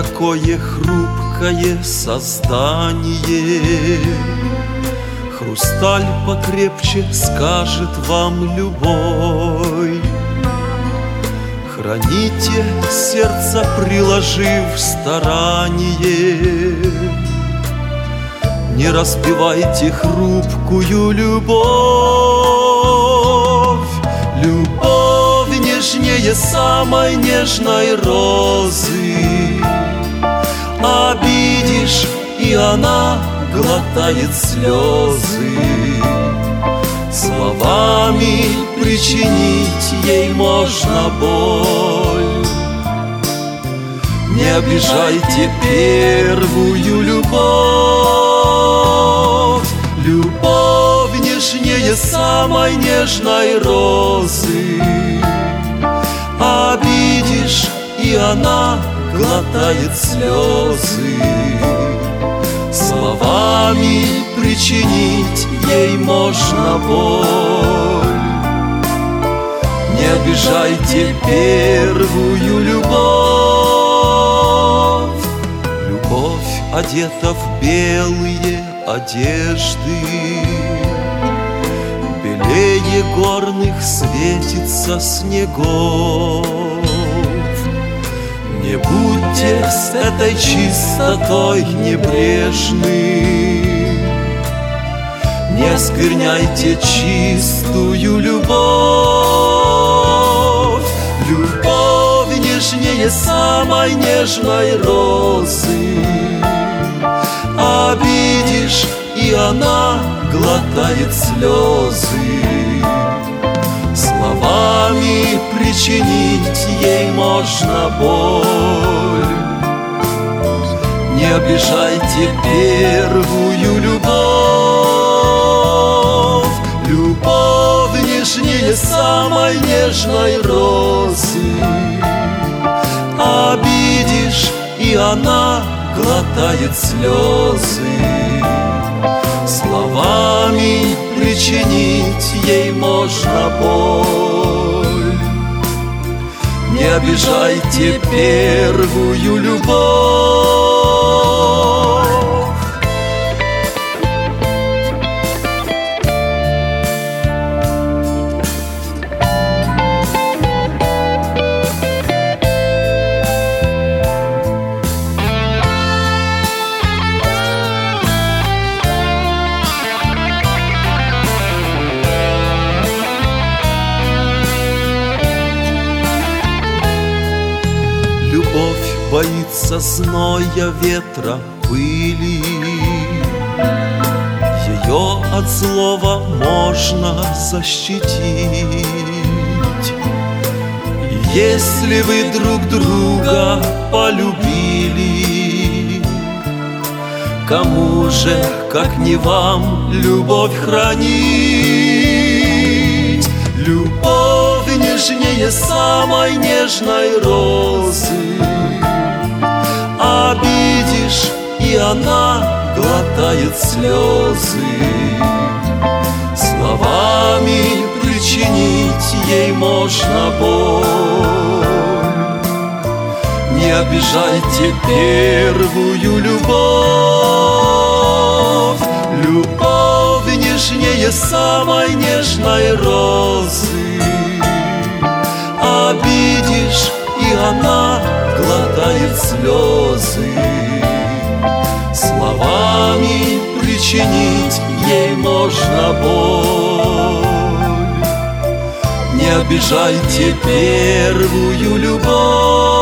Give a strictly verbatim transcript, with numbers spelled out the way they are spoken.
такое хрупкое создание. Хрусталь покрепче скажет вам любой. Храните сердце, приложив старание. Не разбивайте хрупкую любовь. Любовь нежнее самой нежной розы. Обидишь, и она глотает слезы. Словами причинить ей можно боль. Не обижайте первую любовь. Любовь нежнее самой нежной розы. Обидишь, и она глотает слезы. Словами причинить ей можно боль. Не обижайте первую любовь. Любовь одета в белые одежды. Белее горных светится снегов. Не будьте с этой чистотой небрежны. Не оскверняйте чистую любовь. Любовь нежнее самой нежной розы. Обидишь, и она глотает слезы. Словами причинить ей можно боль. Не обижайте первую любовь. Любовь нежнее самой нежной розы. Обидишь, и она глотает слезы. Словами причинить ей можно боль. Не обижайте первую любовь. Любовь боится зноя, ветра, пыли. Ее от злого можно защитить. И если вы друг друга полюбили, кому же, как не вам, любовь хранить? Любовь нежнее самой нежной розы. Обидишь, и она глотает слезы. Словами причинить ей можно боль. Не обижайте первую любовь. Любовь нежнее самой нежной розы. Обидишь, и она глотает слезы. Словами причинить ей можно боль. Не обижайте первую любовь.